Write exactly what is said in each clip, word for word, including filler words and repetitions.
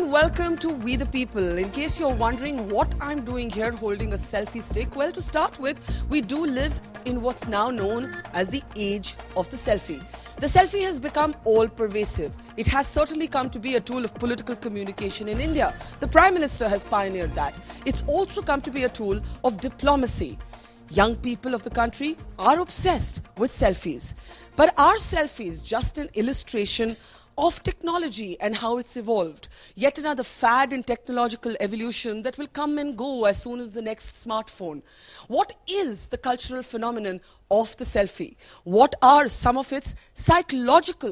and welcome to We the People. In case you're wondering what I'm doing here holding a selfie stick, well, to start with, we do live in what's now known as the age of the selfie. The selfie has become all-pervasive. It has certainly come to be a tool of political communication in India. The Prime Minister has pioneered that. It's also come to be a tool of diplomacy. Young people of the country are obsessed with selfies. But are selfies just an illustration of technology and how it's evolved? Yet another fad in technological evolution that will come and go as soon as the next smartphone. What is the cultural phenomenon of the selfie? What are some of its psychological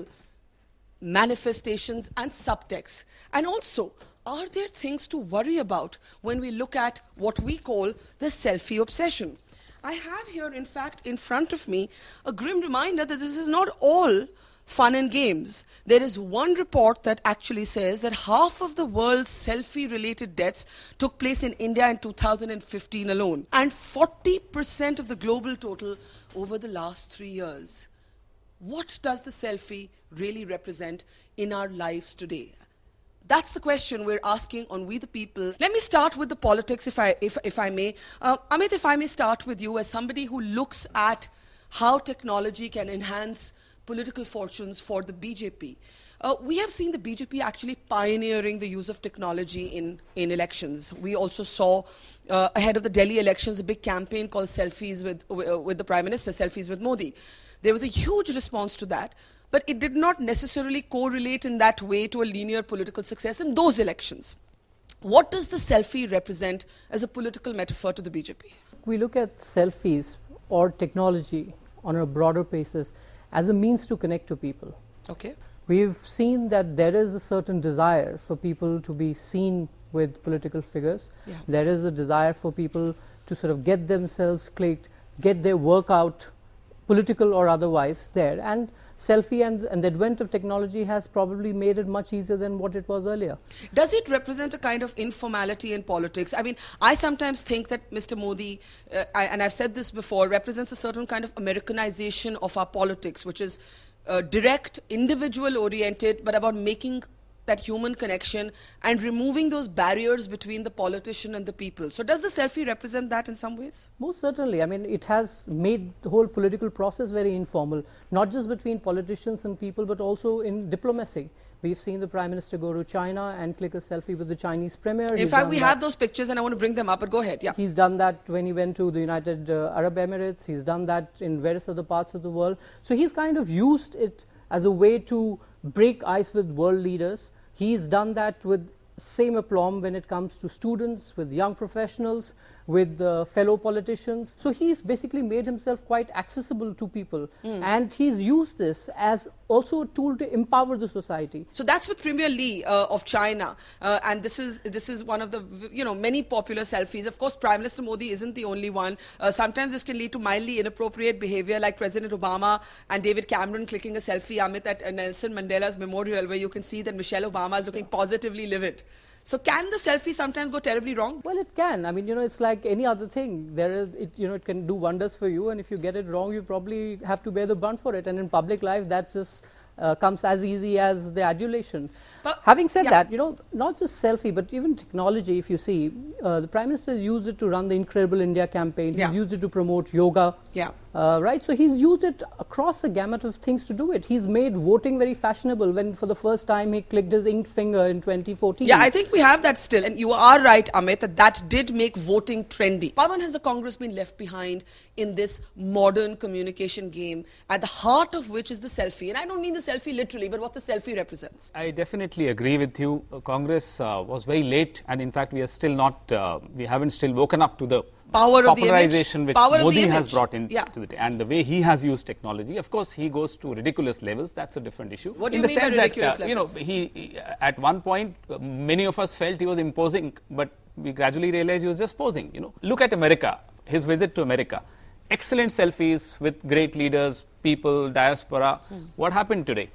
manifestations and subtexts? And also, are there things to worry about when we look at what we call the selfie obsession? I have here, in fact, in front of me, a grim reminder that this is not all fun and games. There is one report that actually says that half of the world's selfie-related deaths took place in India in two thousand fifteen alone, and forty percent of the global total over the last three years. What does the selfie really represent in our lives today? That's the question we're asking on We the People. Let me start with the politics, if I, if, if I may. Uh, Amit, if I may start with you as somebody who looks at how technology can enhance political fortunes for the B J P. Uh, we have seen the B J P actually pioneering the use of technology in, in elections. We also saw, uh, ahead of the Delhi elections, a big campaign called Selfies with, uh, with the Prime Minister, Selfies with Modi. There was a huge response to that, but it did not necessarily correlate in that way to a linear political success in those elections. What does the selfie represent as a political metaphor to the B J P? We look at selfies or technology on a broader basis as a means to connect to people. Okay. We've seen that there is a certain desire for people to be seen with political figures. Yeah. There is a desire for people to sort of get themselves clicked, get their work out, political or otherwise, there. And selfie and, and the advent of technology has probably made it much easier than what it was earlier. Does it represent a kind of informality in politics? I mean, I sometimes think that Mister Modi, uh, I, and I've said this before, represents a certain kind of Americanization of our politics, which is uh, direct, individual-oriented, but about making that human connection and removing those barriers between the politician and the people. So does the selfie represent that in some ways? Most certainly. I mean, it has made the whole political process very informal, not just between politicians and people, but also in diplomacy. We've seen the Prime Minister go to China and click a selfie with the Chinese Premier. In He's fact, we that. have those pictures and I want to bring them up, but go ahead. Yeah. He's done that when he went to the United uh, Arab Emirates. He's done that in various other parts of the world. So he's kind of used it as a way to break ice with world leaders. He's done that with same aplomb when it comes to students, with young professionals, with uh, fellow politicians. So he's basically made himself quite accessible to people. Mm. And he's used this as also a tool to empower the society. So that's with Premier Li uh, of China. Uh, and this is, this is one of the, you know, many popular selfies. Of course, Prime Minister Modi isn't the only one. Uh, sometimes this can lead to mildly inappropriate behavior, like President Obama and David Cameron clicking a selfie, Amit, at uh, Nelson Mandela's memorial, where you can see that Michelle Obama is looking positively livid. So can the selfie sometimes go terribly wrong? Well, it can. I mean, you know, it's like any other thing. There is, it, you know, it can do wonders for you, and if you get it wrong, you probably have to bear the brunt for it. And in public life, that just uh, comes as easy as the adulation. But having said yeah. that, you know, not just selfie, but even technology, if you see, uh, the Prime Minister used it to run the Incredible India campaign. Yeah. He's used it to promote yoga. Yeah. Uh, right? So he's used it across the gamut of things to do it. He's made voting very fashionable when for the first time he clicked his inked finger in twenty fourteen. Yeah, I think we have that still. And you are right, Amit, that that did make voting trendy. Pawan, has the Congress been left behind in this modern communication game, at the heart of which is the selfie? And I don't mean the selfie literally, but what the selfie represents. I definitely agree with you. Uh, Congress uh, was very late, and in fact we are still not, uh, we haven't still woken up to the Power popularization of the which Power Modi of the has brought in yeah. to the and the way he has used technology. Of course, he goes to ridiculous levels. That's a different issue. What do in you the mean sense by ridiculous that, uh, levels? You know, he, he at one point uh, many of us felt he was imposing, but we gradually realized he was just posing. You know, look at America. His visit to America, excellent selfies with great leaders, people, diaspora. Hmm. What happened today?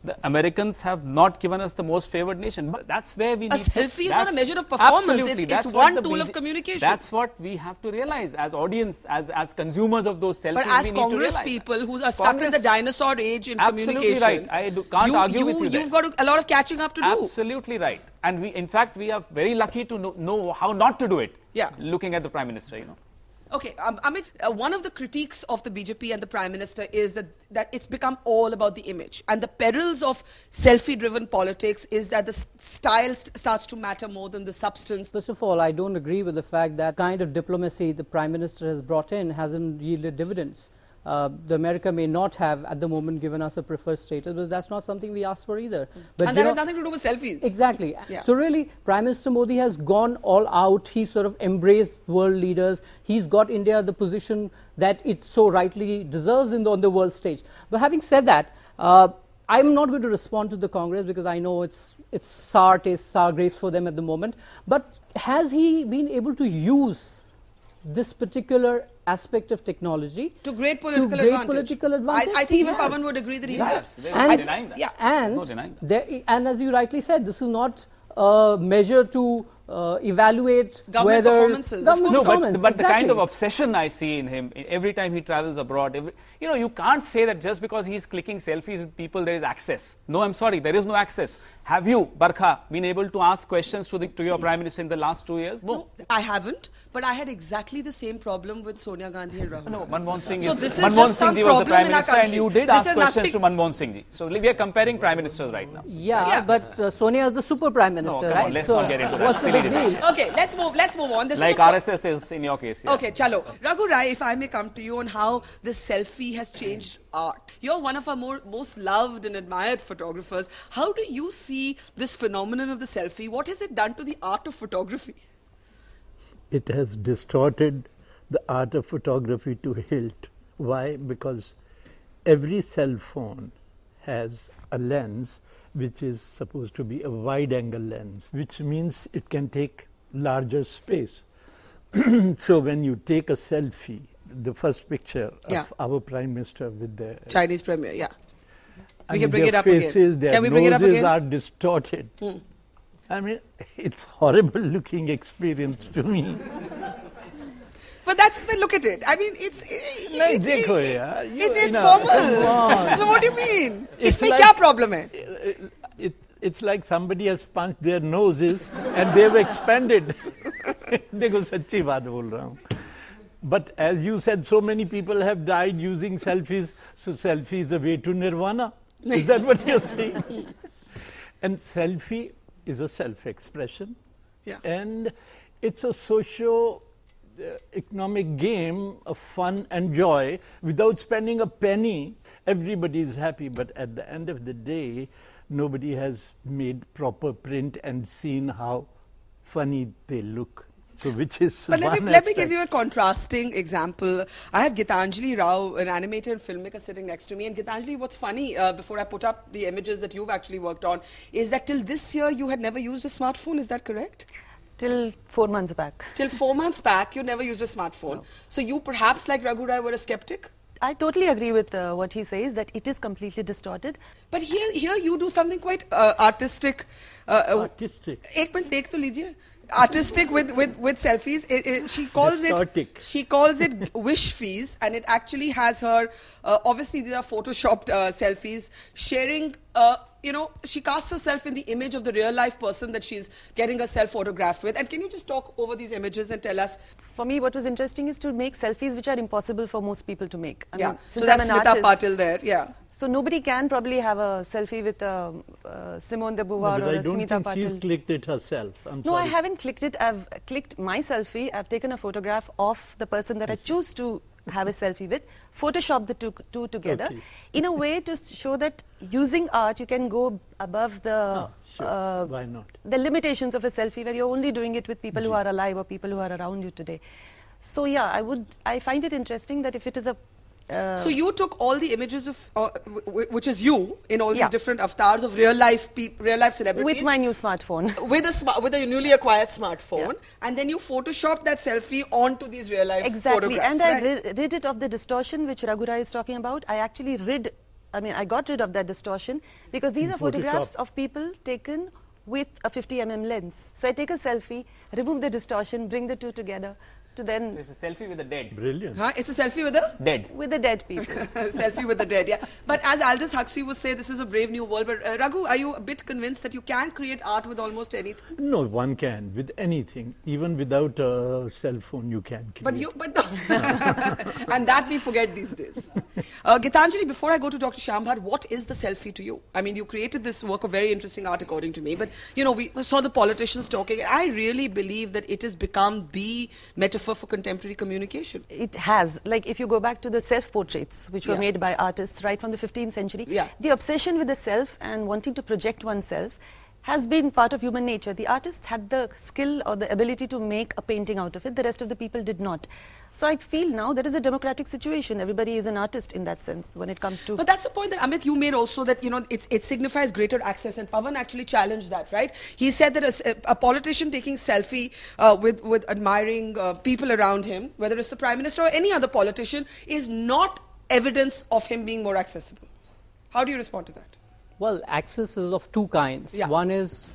the Americans have not given us the most favored nation. But that's where we A need to... selfie is not a measure of performance. It's, it's one tool of communication. That's what we have to realize as audience, as, as consumers of those selfies. But as we Congress need to people who are stuck Congress, in the dinosaur age in absolutely communication. Right. I do, can't you, argue you, with you You've there. got a lot of catching up to do. Absolutely right. And we, in fact, we are very lucky to know, know how not to do it. Yeah. Looking at the Prime Minister, you know. Okay, um, Amit, uh, one of the critiques of the B J P and the Prime Minister is that, that it's become all about the image. And the perils of selfie-driven politics is that the s- style st- starts to matter more than the substance. First of all, I don't agree with the fact that kind of diplomacy the Prime Minister has brought in hasn't yielded dividends. Uh, the America may not have at the moment given us a preferred status, but that's not something we asked for either. But And that has nothing to do with selfies. Exactly. Yeah. So really, Prime Minister Modi has gone all out. He sort of embraced world leaders. He's got India the position that it so rightly deserves in the, on the world stage. But having said that, uh, I'm not going to respond to the Congress because I know it's it's sour taste, sour grapes for them at the moment. But has he been able to use this particular aspect of technology To great political to great advantage. political advantage? I, I think He even has. Pawan would agree that he Right. has. There's And- no denying that. Yeah. And, No denying that. there, and as you rightly said, this is not a measure to uh, evaluate Government whether performances, of government No, but, performance, but the kind of exactly. obsession I see in him, every time he travels abroad, every, you know, you can't say that just because he's clicking selfies with people, there is access. No, I'm sorry, there is no access. Have you, Barkha, been able to ask questions to, the, to your Prime Minister in the last two years? No. I haven't, but I had exactly the same problem with Sonia Gandhi and Rahul. No, Gandhi. Manmohan Singh So is, this is Manmohan just Singh some ji was the problem Prime in our Minister and country. you did This ask is questions nothing- to Manmohan Singh ji. So we are comparing Prime Ministers right now. Yeah, Yeah. but uh, Sonia is the super prime minister, come on, right? let's so not get into that what's the silly big debate. deal? Okay, let's move. Let's move on. This Like is the R S S is in your case. Yeah. Okay, chalo. Raghu Rai, if I may come to you on how this selfie has changed art. You're one of our more, most loved and admired photographers. How do you see this phenomenon of the selfie? What has it done to the art of photography? It has distorted the art of photography to hilt. Why? Because every cell phone has a lens which is supposed to be a wide angle lens, which means it can take larger space. So when you take a selfie, the first picture Yeah. of our Prime Minister with the Chinese premier, yeah. I We mean, can bring their it up faces, again. Their Can we bring it up noses again? are distorted. Hmm. I mean, it's horrible looking experience to me. But that's, but look at it. I mean, it's, it's, No, it's, देखो it's, यार, you- it's you know, informal. So what do you mean? It's इसमें like- क्या problem है? It, it, it's like somebody has punched their noses and they've expanded. देखो सच्ची बात बोल रहा हूँ. But as you said, so many people have died using selfies. So selfie is the way to nirvana. Is that what you're saying? And selfie is a self-expression. Yeah. And it's a socio uh, economic game of fun and joy without spending a penny. Everybody is happy, but at the end of the day, nobody has made proper print and seen how funny they look. So which is But let one me, let me aspect. give you a contrasting example. I have Gitanjali Rao, an animator filmmaker, sitting next to me. And Gitanjali, what's funny, uh, before I put up the images that you've actually worked on, is that till this year you had never used a smartphone. Is that correct? Till four months back. Till four months back, you never used a smartphone. So you perhaps, like Raghu Rai, were a skeptic? I totally agree with uh, what he says, that it is completely distorted. But here, here you do something quite uh, artistic. Uh, uh, Artistic. एक minute देख तो लीजिए. Artistic with, with, with selfies. It, it, she calls Distortic. it she calls it wish fees, and it actually has her. Uh, obviously, these are photoshopped uh, selfies. Sharing, uh, you know, she casts herself in the image of the real life person that she's getting herself photographed with. And can you just talk over these images and tell us? For me, what was interesting is to make selfies which are impossible for most people to make. I Yeah. mean, So since that's I'm an Smita artist, Patil there. Yeah. so nobody can probably have a selfie with uh, uh, Simone de No, Beauvoir but or I a don't Smita think she's Patil. clicked it herself. I'm No, I sorry. haven't clicked it. I've clicked my selfie. I've taken a photograph of the person that I choose to have a selfie with, Photoshop the two, two together, Okay. in a way to s- show that using art you can go above the Ah, sure. uh, Why not? the limitations of a selfie where you're only doing it with people who are alive or people who are around you today. So yeah, I would. I find it interesting that if it is a uh, So you took all the images of, uh, w- w- which is you, in all Yeah. these different avatars of real life, peop real life celebrities. with my new smartphone. with a sma- with a newly acquired smartphone, and then you Photoshop that selfie onto these real life Exactly, photographs. and I right? rid, rid it of the distortion which Raghu Rai is talking about. I actually rid I mean, I got rid of that distortion because these In are photographs Photoshop. of people taken with a fifty millimeter lens. So I take a selfie, remove the distortion, bring the two together to then It's a selfie with the dead. Brilliant. Huh? It's a selfie with a Dead. with the dead people. selfie with the dead, yeah. But as Aldous Huxley would say, this is a brave new world. But uh, Raghu, are you a bit convinced that you can create art with almost anything? No, one can with anything, even without a cell phone, you can. Create. But you, but and that we forget these days. Uh, Gitanjali, before I go to Doctor Shambhar, what is the selfie to you? I mean, you created this work of very interesting art, according to me. But you know, we saw the politicians talking. I really believe that it has become the metaphor for contemporary communication. It has. Like if you go back to the self-portraits, which were Yeah. made by artists right from the fifteenth century, Yeah. the obsession with the self and wanting to project oneself has been part of human nature. The artists had the skill or the ability to make a painting out of it. The rest of the people did not. So I feel now there is a democratic situation. Everybody is an artist in that sense when it comes to... But that's the point that Amit, you made also, that you know it, it signifies greater access, and Pawan actually challenged that, right? He said that a, a politician taking selfie uh, with with admiring uh, people around him, whether it's the Prime Minister or any other politician, is not evidence of him being more accessible. How do you respond to that? Well, access is of two kinds. Yeah. One is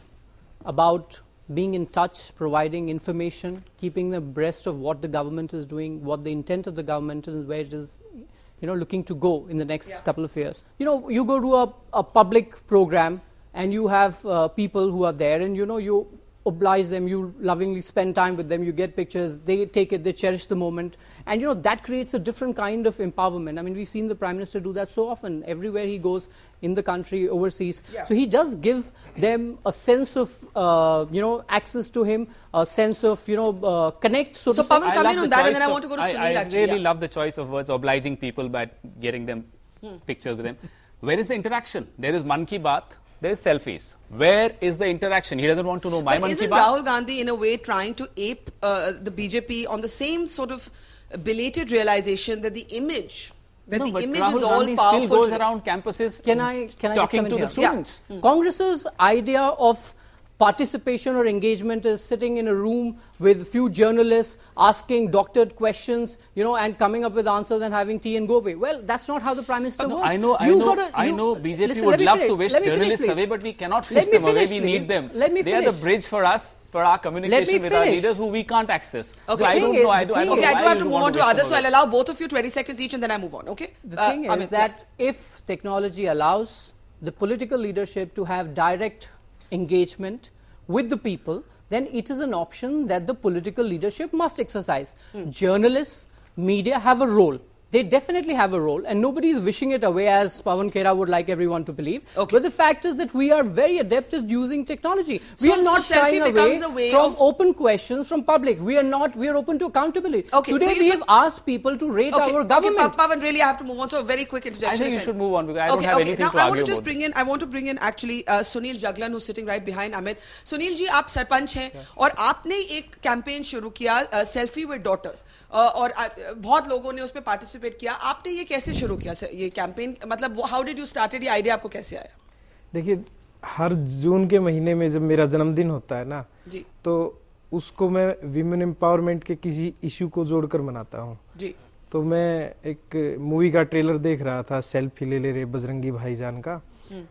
about being in touch, providing information, keeping abreast of what the government is doing, what the intent of the government is, where it is, you know, looking to go in the next Yeah. couple of years. You know, you go to a, a public program and you have uh, people who are there, and you know, you oblige them, you lovingly spend time with them, you get pictures, they take it, they cherish the moment, and you know, that creates a different kind of empowerment. I mean, we've seen the Prime Minister do that so often, everywhere he goes in the country, overseas. Yeah. So he does give them a sense of, uh, you know, access to him, a sense of, you know, uh, connect, so, So to say. Pawan, I come love in the on that, and choice then I of- want to go to I, Sunil I actually. really yeah. love the choice of words, obliging people by getting them pictures with them. Where is the interaction? There is Man Ki Baat, there is selfies. Where is the interaction? He doesn't want to know my But Man Ki isn't Baat. Rahul Gandhi in a way trying to ape uh, the B J P on the same sort of belated realization that the image, that No, the but image Rahul is all Gandhi powerful still goes today? around campuses Can I, can I just talking come to in the here? students. Congress's idea of participation or engagement is sitting in a room with few journalists asking doctored questions, you know, and coming up with answers and having tea and go away. Well, that's not how the Prime Minister No, works. I know, I You know, gotta- I you- know B J P listen, would let me love finish. to wish Let me finish, journalists please. away, but we cannot Let wish me them away. finish, We please. need them. Let me They are the finish. bridge for us, for our communication with our finish. leaders who we can't access. Okay. So I The don't thing know. is- I, the do, I thing don't Okay, know I why do have you to move want on to wish them others, so away. I'll allow both of you twenty seconds each and then I move on, okay? The Uh, thing is Amit, that if technology allows the political leadership to have direct engagement with the people, then it is an option that the political leadership must exercise. Journalists, media have a role. They definitely have a role, and nobody is wishing it away, as Pawan Khera would like everyone to believe. Okay. But the fact is that we are very adept at using technology. We So- are not so selfie shying away, becomes a way from of- open questions from public. We are not. We are open to accountability. Okay, Today so you we said- have asked people to rate Okay, our okay, government. Pa- Pawan, really I have to move on, so a very quick interjection. I think you if should any. move on because I don't okay, have okay. anything now, to I argue want to just about. bring in, I want to bring in actually uh, Sunil Jaglan, who's sitting right behind Amit. Sunil ji, आप सरपंच हैं और आपने एक campaign शुरू किया selfie with daughter, और uh, बहुत लोगों ने उस पर पार्टिसिपेट किया. आपने ये कैसे शुरू किया ये कैंपेन? मतलब हाउ डिड यू स्टार्टेड, ये आइडिया आपको कैसे आया? देखिए, हर जून के महीने में जब मेरा जन्मदिन होता है ना, जी तो उसको मैं विमेन एम्पावरमेंट के किसी इशू को जोड़कर मनाता हूँ. जी तो मैं एक मूवी का ट्रेलर देख रहा था, सेल्फी ले ले रे बजरंगी भाईजान का,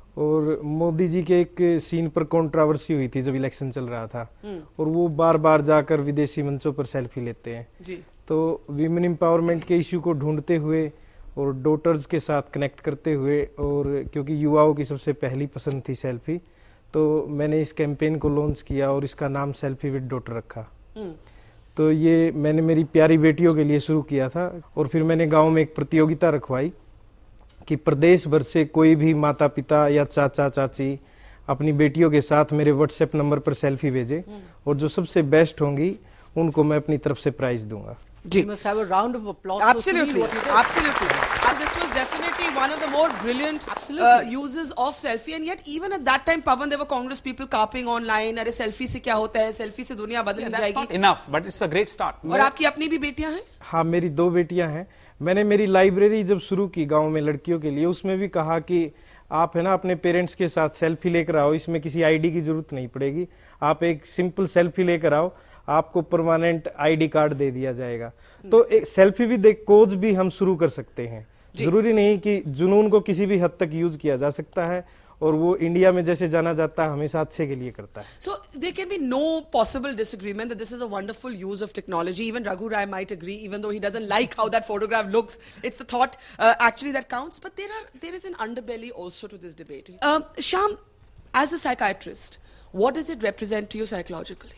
और मोदी जी के एक सीन पर कंट्रोवर्सी हुई थी जब इलेक्शन चल रहा था, और वो बार बार जाकर विदेशी मंचों पर सेल्फी लेते हैं. जी तो विमेन एम्पावरमेंट के इशू को ढूंढते हुए और डॉटर्स के साथ कनेक्ट करते हुए, और क्योंकि युवाओं की सबसे पहली पसंद थी सेल्फी, तो मैंने इस कैंपेन को लॉन्च किया और इसका नाम सेल्फी विद डॉटर रखा. तो ये मैंने मेरी प्यारी बेटियों के लिए शुरू किया था, और फिर मैंने गांव में एक प्रतियोगिता रखवाई कि प्रदेश भर से कोई भी माता पिता या चाचा चाची अपनी बेटियों के साथ मेरे व्हाट्सएप नंबर पर सेल्फी भेजे, और जो सबसे बेस्ट होंगी उनको मैं अपनी तरफ से प्राइज दूंगा. We must have a round of applause. Absolutely, for Sunil, what he did. absolutely. And this was definitely one of the more brilliant uh, Absolutely. uses of selfie. And yet, even at that time, Pawan, there were Congress people carping online. अरे selfie से क्या होता है? Selfie से दुनिया बदल Yeah, that's not जाएगी. enough, but it's a great start. और आपकी अपनी भी बेटियां हैं? हाँ, मेरी दो बेटियां हैं. मैंने मेरी लाइब्रेरी जब शुरू की गांव में लड़कियों के लिए, उसमें भी कहा कि आप है ना अपने पेरेंट्स के साथ सेल्फी लेकर आओ, इसमें किसी आईडी की जरूरत नहीं पड़ेगी, आप एक सिंपल सेल्फी लेकर आओ, आपको परमानेंट आईडी कार्ड दे दिया जाएगा. तो एक सेल्फी विद एक कोज भी हम शुरू कर सकते हैं. जरूरी नहीं कि जुनून को किसी भी हद तक यूज किया जा सकता है, और वो इंडिया में जैसे जाना जाता है हमेशा अच्छे के लिए करता है. So there can be no possible disagreement that this is a wonderful use of technology. Even Raghu Rai might agree, even though he doesn't like how that photograph looks. It's the thought uh, actually that counts. But there are there is an underbelly also to this debate. Um, Shyam, as a psychiatrist, what does it represent to you psychologically?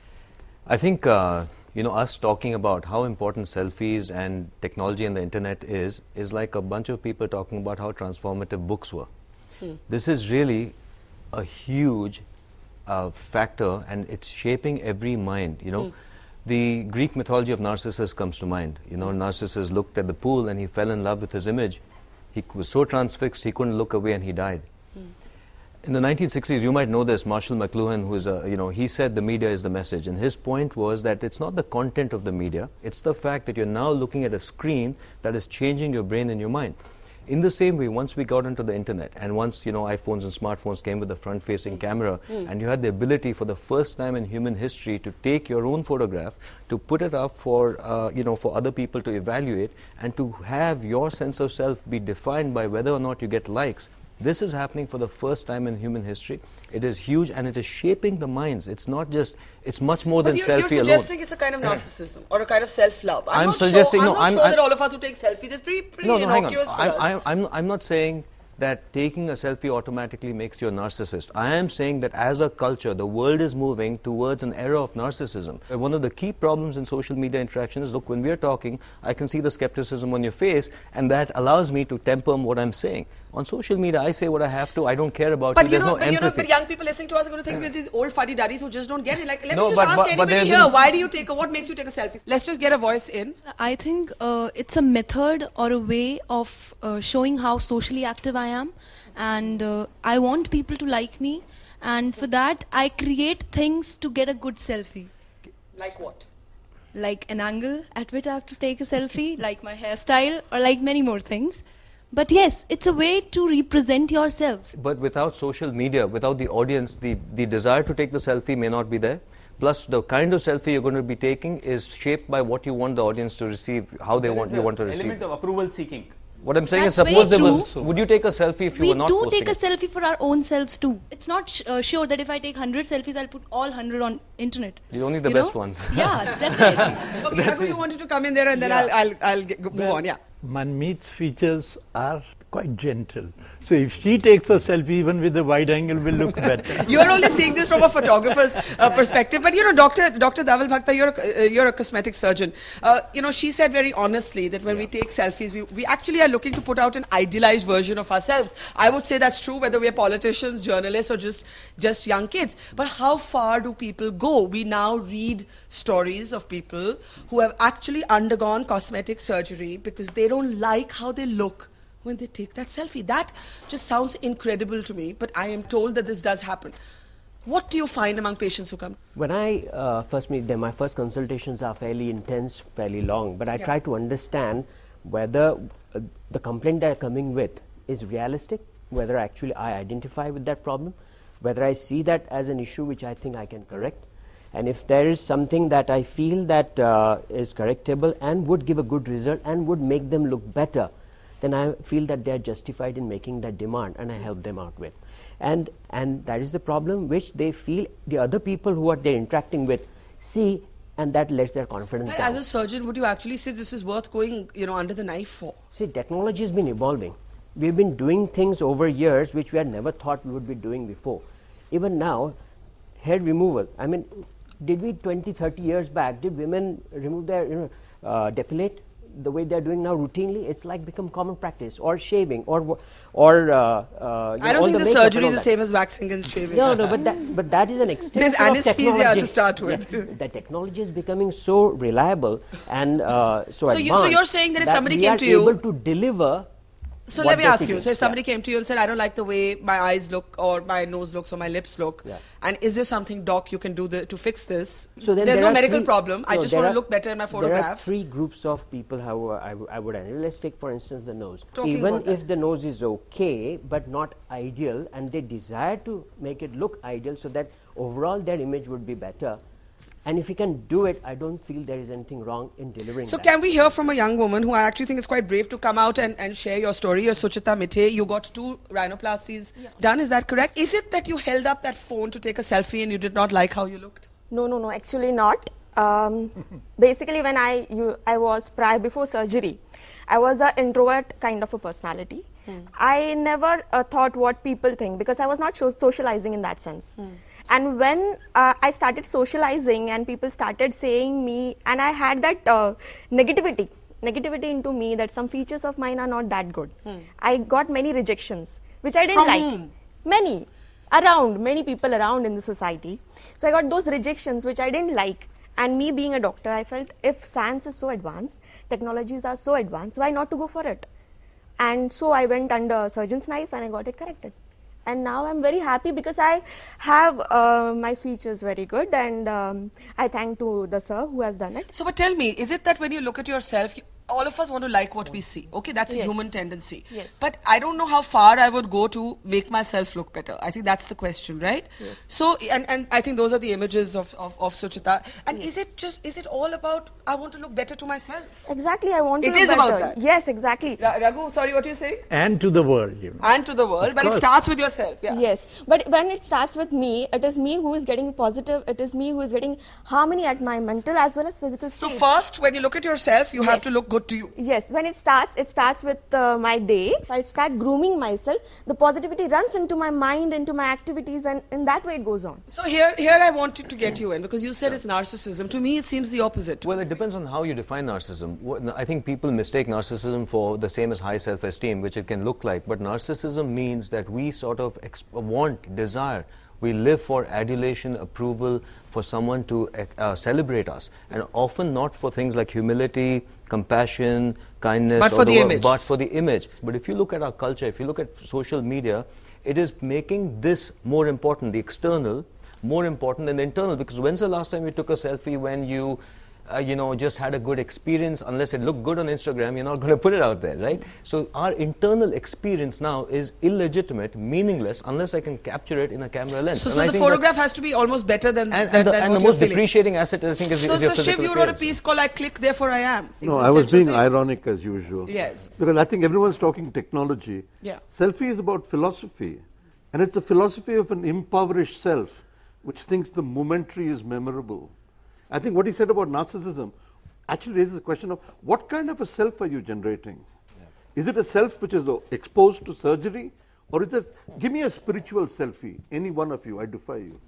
I think uh, you know, us talking about how important selfies and technology and the internet is is like a bunch of people talking about how transformative books were. Hmm. This is really a huge uh, factor, and it's shaping every mind. You know, hmm. the Greek mythology of Narcissus comes to mind. You know, Narcissus looked at the pool and he fell in love with his image. He was so transfixed he couldn't look away, and he died. Hmm. In the nineteen sixties, you might know this, Marshall McLuhan, who is a, you know, he said the media is the message, and his point was that it's not the content of the media, it's the fact that you're now looking at a screen that is changing your brain and your mind. In the same way, once we got into the internet, and once, you know, iPhones and smartphones came with a front-facing camera, mm. and you had the ability for the first time in human history to take your own photograph, to put it up for, uh, you know, for other people to evaluate, and to have your sense of self be defined by whether or not you get likes. This is happening for the first time in human history. It is huge, and it is shaping the minds. It's not just, it's much more but than you're, selfie you're suggesting alone. It's a kind of narcissism or a kind of self-love. I'm, I'm not suggesting, sure, no, I'm not I'm, sure I'm, that all of us who take selfies, it's pretty, pretty no, no, innocuous for I, us. I, I'm, I'm not saying that taking a selfie automatically makes you a narcissist. I am saying that as a culture, the world is moving towards an era of narcissism. One of the key problems in social media interaction is, look, when we are talking, I can see the skepticism on your face, and that allows me to temper what I'm saying. On social media, I say what I have to. I don't care about but you. you There's know, no but, empathy. you know, but young people listening to us are going to think we're these old fuddy-duddies who just don't get it. Like, let no, me just but, ask but, anybody but here, why do you take a, what makes you take a selfie? Let's just get a voice in. I think uh, it's a method or a way of uh, showing how socially active I am, and uh, I want people to like me, and for that I create things to get a good selfie. Like what? Like an angle at which I have to take a selfie, like my hairstyle, or like many more things. But yes, it's a way to represent yourselves. But without social media, without the audience, the, the desire to take the selfie may not be there. Plus, the kind of selfie you're going to be taking is shaped by what you want the audience to receive, how they there want you want to receive. Element of approval seeking. What I'm saying That's is, suppose there very was, true. would you take a selfie if you We were not do posting take a it? selfie for our own selves too. It's not sh uh, sure that if I take one hundred selfies, I'll put all one hundred on internet. You only the you best know? ones. Yeah, definitely. Okay, Raghu, you wanted to come in there, and then Yeah. I'll, I'll, I'll get, move Well, on. Yeah. Manmeet's features are quite gentle. So if she takes a selfie, even with the wide angle, will look better. You're only seeing this from a photographer's uh, perspective, but you know, Doctor Doctor Dhaval Bhakta, you're a, uh, you're a cosmetic surgeon. Uh, you know, she said very honestly that when yeah. we take selfies, we, we actually are looking to put out an idealized version of ourselves. I would say that's true whether we're politicians, journalists, or just just young kids. But how far do people go? We now read stories of people who have actually undergone cosmetic surgery because they don't like how they look when they take that selfie. That just sounds incredible to me, but I am told that this does happen. What do you find among patients who come? When I uh, first meet them, my first consultations are fairly intense, fairly long, but I yeah. try to understand whether uh, the complaint they're coming with is realistic, whether actually I identify with that problem, whether I see that as an issue which I think I can correct, and if there is something that I feel that uh, is correctable and would give a good result and would make them look better, then I feel that they are justified in making that demand, and I help them out with. And, and that is the problem which they feel the other people who are they're interacting with see, and that lets their confidence But down. as a surgeon, would you actually say this is worth going, you know, under the knife for? See, technology has been evolving. We've been doing things over years which we had never thought we would be doing before. Even now, hair removal. I mean, did we twenty, thirty years back, did women remove their, you know, uh, depilate? The way they're doing now routinely, it's like become common practice, or shaving, or or uh, uh, you I know, don't think the, the surgery is the that. same as waxing and shaving. No, no, but that but that is an extension There's of anesthesia technology. to start with. Yeah, the technology is becoming so reliable and uh, so, So advanced. you- so you're saying that if somebody we came are to you- able to deliver. So what let me they're ask you, seeking. so if somebody Yeah. came to you and said, I don't like the way my eyes look, or my nose looks, or my lips look, Yeah. and is there something, doc, you can do the, to fix this? So then There's there no are medical three- problem, I no, just there want to are- look better in my There are photograph. three groups of people how uh, I, w I would analyze. Let's take for instance the nose. Talking Even about if that. the nose is okay but not ideal, and they desire to make it look ideal so that overall their image would be better, And if he can do it, I don't feel there is anything wrong in delivering So that. can we hear from a young woman who I actually think is quite brave to come out and, and share your story? You're Suchita Mithe. You got two rhinoplasties yeah. done, is that correct? Is it that you held up that phone to take a selfie and you did not like how you looked? No, no, no, actually not. Um, basically, when I, you, I was prior before surgery, I was an introvert kind of a personality. Hmm. I never uh, thought what people think because I was not so socializing in that sense. Hmm. And when uh, I started socializing and people started saying me, and I had that uh, negativity, negativity into me that some features of mine are not that good. Hmm. I got many rejections, which I didn't From like. whom? Many, around, many people around in the society. So I got those rejections, which I didn't like. And me being a doctor, I felt if science is so advanced, technologies are so advanced, why not to go for it? And so I went under surgeon's knife and I got it corrected. And now I'm very happy because I have uh, my features very good, and um, I thank to the sir who has done it. So but tell me, is it that when you look at yourself, you, all of us want to like what we see? Okay, that's Yes. a human tendency. Yes. But I don't know how far I would go to make myself look better. I think that's the question, right? Yes. So, and, and I think those are the images of, of, of Suchita. And Yes. is it just, is it all about, I want to look better to myself? Exactly, I want to It look is about better. that. Yes, exactly. Ra- Raghu, sorry, what you say? And to the world, you know. And to the world, Of but it course. starts with yourself. Yeah. Yes, but when it starts with me, it is me who is getting positive, it is me who is getting harmony at my mental as well as physical So state. first, when you look at yourself, you have Yes. to look good to you. Yes, when it starts, it starts with uh, my day. If I start grooming myself, the positivity runs into my mind, into my activities, and in that way it goes on. So here, here I wanted to get you in because you said it's narcissism. To me, it seems the opposite. Well, it depends on how you define narcissism. What- I think people mistake narcissism for the same as high self-esteem, which it can look like. But narcissism means that we sort of exp- want, desire, we live for adulation, approval, for someone to uh, celebrate us. And often not for things like humility, compassion, kindness, But or for the word- image. but for the image. But if you look at our culture, if you look at social media, it is making this more important, the external, more important than the internal. Because when's the last time you took a selfie when you Uh, you know, just had a good experience? Unless it looked good on Instagram, you're not going to put it out there, right? So our internal experience now is illegitimate, meaningless, unless I can capture it in a camera lens. So, And so I the think photograph has to be almost better than, and, than, and the, than and what the you're most feeling. depreciating asset, I think, is, So, is your so Shiv, physical you wrote a appearance. piece called I Click, Therefore I Am. No, I was Existential being thing. ironic as usual. Yes. Because I think everyone's talking technology. Yeah. Selfie is about philosophy. And it's a philosophy of an impoverished self, which thinks the momentary is memorable. I think what he said about narcissism actually raises the question of what kind of a self are you generating? Yeah. Is it a self which is uh, exposed to surgery? Or is it, give me a spiritual selfie, any one of you, I defy you.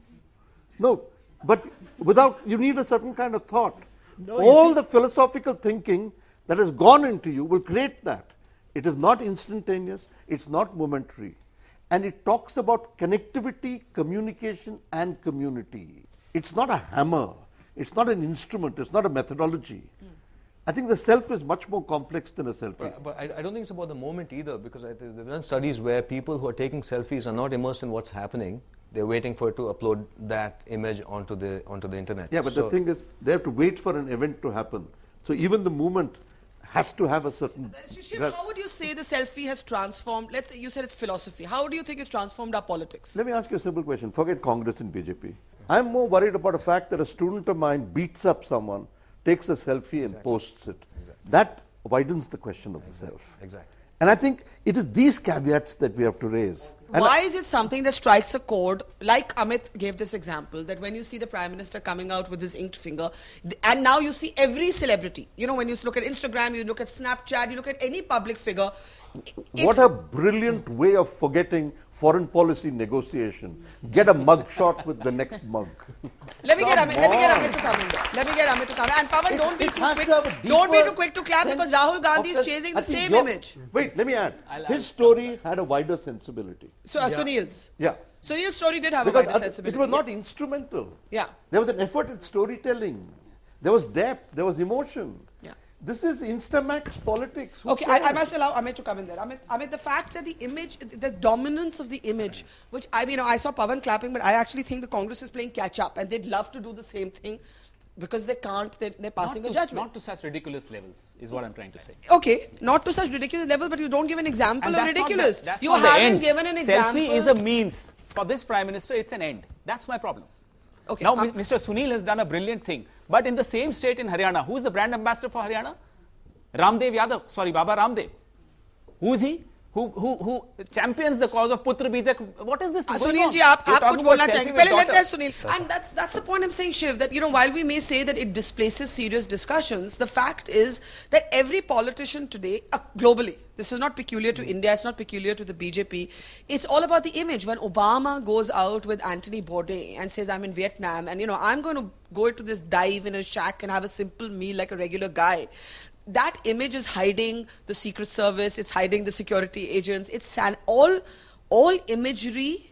No, but without, you need a certain kind of thought. No, all the philosophical thinking that has gone into you will create that. It is not instantaneous, it's not momentary. And it talks about connectivity, communication, and community. It's not a hammer, it's not an instrument, it's not a methodology. Mm. I think the self is much more complex than a selfie. But, but I, I don't think it's about the moment either, because I, there have done studies where people who are taking selfies are not immersed in what's happening. They're waiting for it to upload that image onto the onto the internet. Yeah, but so the thing is, they have to wait for an event to happen. So even the movement has to have a certain... Shiv, how would you say the selfie has transformed, let's say you said it's philosophy, how do you think it's transformed our politics? Let me ask you a simple question. Forget Congress and B J P. I'm more worried about the fact that a student of mine beats up someone, takes a selfie and exactly. posts it. Exactly. That widens the question of exactly. the self. Exactly. And I think it is these caveats that we have to raise. And why is it something that strikes a chord, like Amit gave this example, that when you see the Prime Minister coming out with his inked finger, and now you see every celebrity, you know, when you look at Instagram, you look at Snapchat, you look at any public figure. What a brilliant way of forgetting foreign policy negotiation. Get a mug shot with the next mug. Let me, get Amit, let me get Amit to come in there. Let me get Amit to come in. And Pawan, don't be too quick. Don't be too quick to clap because Rahul Gandhi is chasing the same image. Wait, let me add. His story had a wider sensibility. So, uh, yeah. Sunil's. Yeah. Sunil's story did have because a wider sensibility. It was not yeah. instrumental. Yeah. There was an effort at storytelling. There was depth. There was emotion. Yeah. This is Instamax politics. Who okay, I, I must allow Amit to come in there. Amit, Amit, the fact that the image, the dominance of the image, which I mean, I saw Pawan clapping, but I actually think the Congress is playing catch up, and they'd love to do the same thing. Because they can't, they're, they're passing not a to, judgment. Not to such ridiculous levels, is what I'm trying to say. Okay, not to such ridiculous levels, but you don't give an example of ridiculous. Not the, that's you not haven't the end. given an example. Selfie is a means. For this Prime Minister, it's an end. That's my problem. Okay. Now, Um, Mister Sunil has done a brilliant thing. But in the same state in Haryana, who is the brand ambassador for Haryana? Ramdev Yadav. Sorry, Baba Ramdev. Who is he? Who, who, who champions the cause of Putra Bijak? What is this? Uh, going Sunil on? ji, aap, You're aap talking kuch about bolna selfie chahiye. with Pehle let daughter. us Sunil. And that's, that's the point I'm saying, Shiv, that, you know, while we may say that it displaces serious discussions, the fact is that every politician today, uh, globally, this is not peculiar to India, it's not peculiar to the B J P, it's all about the image. When Obama goes out with Anthony Bourdain and says, I'm in Vietnam, and, you know, I'm going to go into this dive in a shack and have a simple meal like a regular guy. That image is hiding the Secret Service, it's hiding the security agents, it's san all, all imagery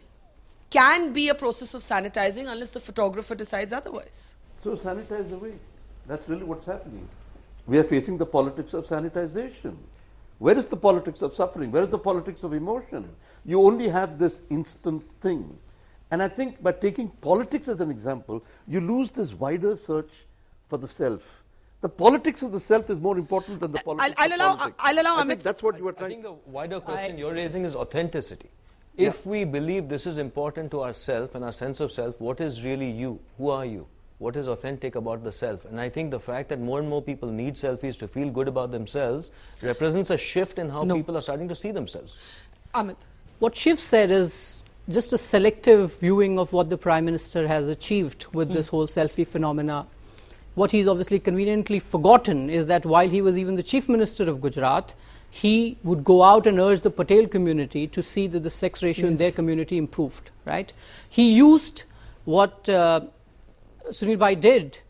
can be a process of sanitizing unless the photographer decides otherwise. So sanitize away. That's really what's happening. We are facing the politics of sanitization. Where is the politics of suffering? Where is the politics of emotion? You only have this instant thing. And I think by taking politics as an example, you lose this wider search for the self. The politics of the self is more important than the politics I'll, I'll of allow, politics. I'll allow I Amit. think that's what you were I trying. think the wider question I- you're raising is authenticity. Yeah. If we believe this is important to our self and our sense of self, what is really you? Who are you? What is authentic about the self? And I think the fact that more and more people need selfies to feel good about themselves represents a shift in how No. people are starting to see themselves. Amit. What Shiv said is just a selective viewing of what the Prime Minister has achieved with this whole selfie phenomena. What he's obviously conveniently forgotten is that while he was even the Chief Minister of Gujarat, he would go out and urge the Patel community to see that the sex ratio in Yes. their community improved, right? He used what uh, Sunil Bhai did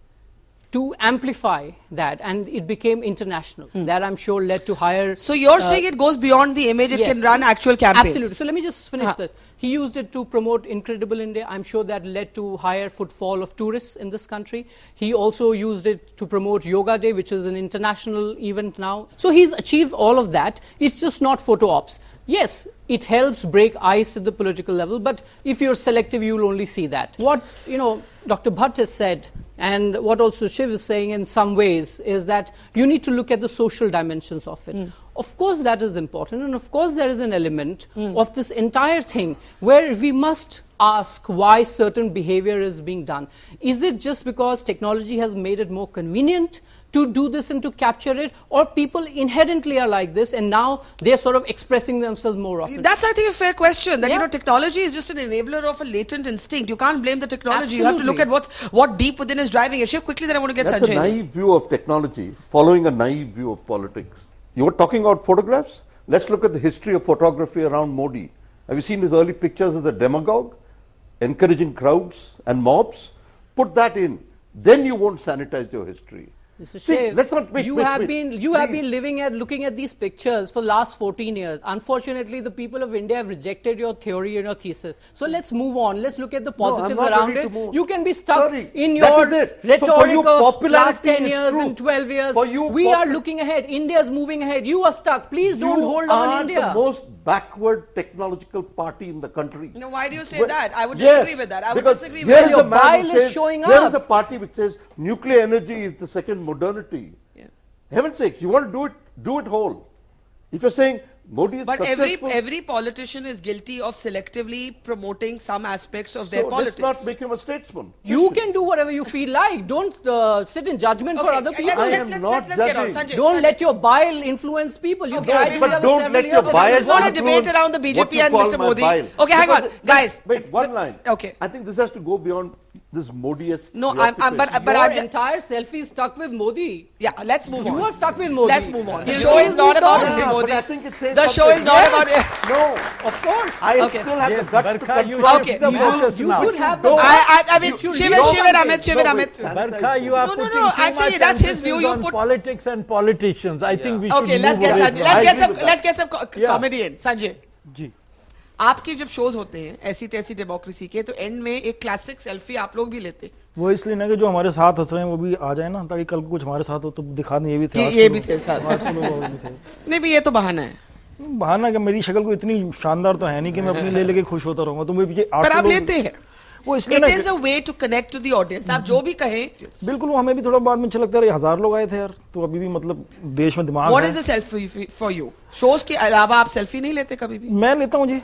to amplify that, and it became international. That, I'm sure, led to higher... So you're uh, saying it goes beyond the image, it yes. can run actual campaigns? Absolutely. So let me just finish Uh-huh. this. He used it to promote Incredible India. I'm sure that led to higher footfall of tourists in this country. He also used it to promote Yoga Day, which is an international event now. So he's achieved all of that. It's just not photo ops. Yes, it helps break ice at the political level, but if you're selective, you'll only see that. What, you know, Doctor Bhatt has said, and what also Shiv is saying in some ways, is that you need to look at the social dimensions of it. Mm. Of course, that is important, and of course, there is an element mm. of this entire thing where we must ask why certain behavior is being done. Is it just because technology has made it more convenient to do this and to capture it, or people inherently are like this and now they're sort of expressing themselves more often? That's, I think, a fair question. That, Yeah. you know, technology is just an enabler of a latent instinct. You can't blame the technology. You have to Absolutely. look at what's, what deep within is driving it. Shiv, quickly, then I want to get That's Sanjay. a naive view of technology, following a naive view of politics. You were talking about photographs? Let's look at the history of photography around Modi. Have you seen his early pictures as a demagogue, encouraging crowds and mobs? Put that in. Then you won't sanitize your history. Mister See, Shiv, let's not wait, you wait, have wait. been you have Please. been living at looking at these pictures for the last fourteen years. Unfortunately, the people of India have rejected your theory and your thesis. So let's move on. Let's look at the No, I'm positives not around ready to it. move. You can be stuck Sorry, in that your is it. So rhetoric for you, of last popularity ten is years true. and twelve years. For you, we are popu- looking ahead. India is moving ahead. You are stuck. Please don't you hold are on India. the most backward technological party in the country. No, why do you say Well, that? I would yes, disagree with that. I would because disagree here with is that. a man bile who is says- showing Here up. is a party which says nuclear energy is the second modernity. Heaven's sakes, you want to do it, do it whole. If you're saying Modi is But every, successful, every politician is guilty of selectively promoting some aspects of their so politics. let's not make him a statesman. You can do whatever you feel like. Don't uh, sit in judgment for Okay, other let's- people. I let's- am let's- not let's get on. judging. Sanjay, Don't Sanjay. let your bile influence people. You Okay, guys but will have don't a let seven-year your political bias It's not a influence. debate influence around the B J what P you and call Mister my Modi. bile. Okay, hang Because on, it- guys. Wait, one the- line. Okay. I think this has to go beyond this Modi-esque No, I'm- I'm- but- preoccupation. but Your I'm- entire selfie is stuck with Modi. Yeah, let's move on. You are stuck with Modi. Let's move on. The Yeah. show is not about Yeah, Mister but Modi. I think it says The show something. is not Yes. about... No, Of course. I Okay. still have Yes, the guts Barkha, to you confront Okay. the You, focus you now. could have the No, I, I, I mean, You- Shiv, you- Shiv and Amit, Shiv and No, Amit. wait. Barkha, you are No, no, putting no, too actually, much that's his emphasis view. You on put- politics and politicians. I think we should Okay, let's move get away Sanjay. from Let's I get agree some. with Let's that. get some co- Yeah. comedy in. Sanjay, जी आपके जब shows होते हैं ऐसी तैसी democracy के, तो and में एक क्लासिक सेल्फी आप लोग भी लेते वो इसलिए ना कि जो हमारे साथ हंस रहे हैं वो भी आ जाए ना, ताकि कल को कुछ हमारे साथ हो तो दिखा दें ये भी थे, कि आज ये तो भी लोग- थे साथ। आज तो लोग और भी थे। नहीं भी ये तो बहाना है, बहाना क्या, मेरी शक्ल को इतनी शानदार तो है नहीं कि मैं अपनी ले लेके खुश होता रहूंगा, तो मुझे पीछे आठ पर सौ आप लोग- लेते हैं. वो इसलिए इट ना is a way to connect to the audience. आप जो भी कहें, बिल्कुल, वो हमें भी थोड़ा बाद में अच्छा लगता है, यार हजार लोग आए थे यार, तो अभी भी मतलब देश में दिमाग व्हाट है। Is a selfie for you? Shows के अलावा आप सेल्फी नहीं लेते कभी भी? मैं लेता हूँ जी,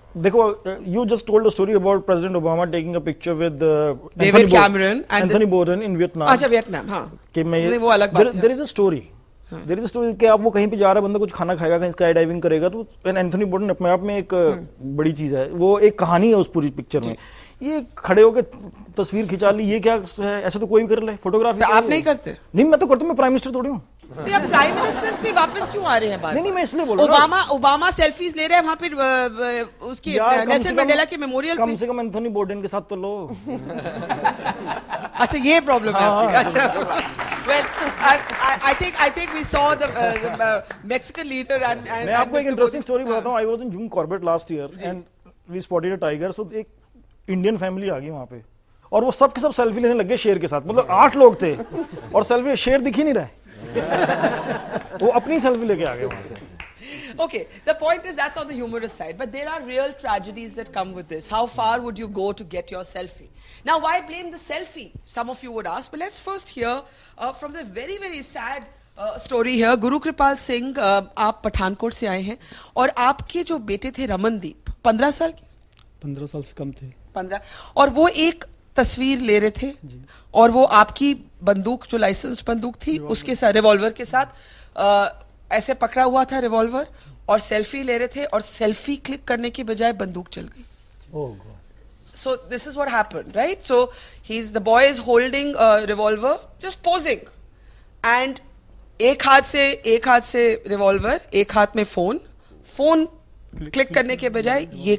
देखो, you just told a story about President Obama taking a picture with uh, David Anthony Cameron Bo- and Anthony Borden in Vietnam. अच्छा वियतनाम, हाँ. कि मैं नहीं, वो अलग बात है. there is a story. There is a story कि आप वो कहीं पे जा रहा है, बंदा कुछ खाना खाएगा, कहीं स्काई डाइविंग करेगा, तो एंथनी बोर्डन अपने आप में एक बड़ी चीज है. वो एक कहानी है उस पूरी पिक्चर में. ये खड़े होकर तस्वीर खिंचा ली, ये क्या है? ऐसा तो कोई भी कर ले फोटोग्राफी. आप नहीं करते? नहीं, मैं तो करता हूँ. मैं प्राइम मिनिस्टर थोड़ी हूँ. तो आप प्राइम मिनिस्टर पे वापस क्यों आ रहे हैं बार? नहीं नहीं, मैं इसलिए बोल रहा हूँ. ओबामा ओबामा सेल्फीज ले रहे हैं वहाँ पे उसकी नेल्सन मंडेला के मेमोरियल पे. कम से कम एंथनी बोर्डन के साथ तो लो. अच्छा, ये प्रॉब्लम है. अच्छा, well, I, I, I think I think we saw the, uh, the uh, Mexican leader and, and मैं आपको एक इंटरेस्टिंग स्टोरी बताता हूँ. I was in June Corbett last year and we spotted a tiger. So एक Indian family आ गई वहाँ पे और वो सब के सब सेल्फी लेने लगे शेर के साथ. मतलब आठ लोग थे और सेल्फी, शेर दिख ही नहीं रहा. वो अपनी सेल्फी लेके आ गए वहाँ से. Okay, the point is that's on the humorous side, but there are real tragedies that come with this. How far would you go to get your selfie? Now, why blame the selfie? Some of you would ask, but let's first hear uh, from the very, very sad uh, story here. Guru Kripal Singh, uh, आप पठानकोट से आए हैं और आपके जो बेटे थे रमनदीप, पंद्रह साल के? पंद्रह साल से कम थे. पंद्रह. और वो एक तस्वीर ले रहे थे और वो आपकी बंदूक, जो लाइसेंस्ड बंदूक थी, उसके साथ रिवॉल्वर के साथ uh, ऐसे पकड़ा हुआ था रिवॉल्वर और सेल्फी ले रहे थे और सेल्फी क्लिक करने की बजाय बंदूक चल गई. Oh God. So this is what happened, right? So he's the boy is holding a revolver, just posing, and एक हाथ से एक हाथ से रिवॉल्वर, एक हाथ में फोन, फोन क्लिक करने के बजाय ये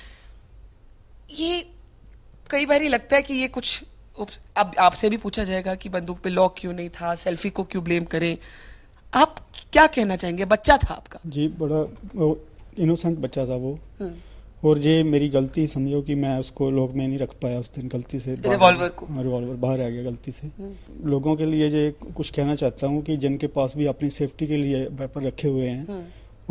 ये कई बार ही लगता है कि ये कुछ. अब आपसे भी पूछा जाएगा कि बंदूक पे लॉक क्यों नहीं था, सेल्फी को क्यों ब्लेम करें. आप क्या कहना चाहेंगे? बच्चा था आपका. जी, बड़ा इनोसेंट बच्चा था वो, और ये मेरी गलती समझो कि मैं उसको लॉक में नहीं रख पाया उस दिन. गलती से रिवॉल्वर को रिवॉल्वर बाहर आ गया गलती से. लोगों के लिए ये कुछ कहना चाहता हूँ कि जिनके पास भी अपनी सेफ्टी के लिए वेपन रखे हुए हैं,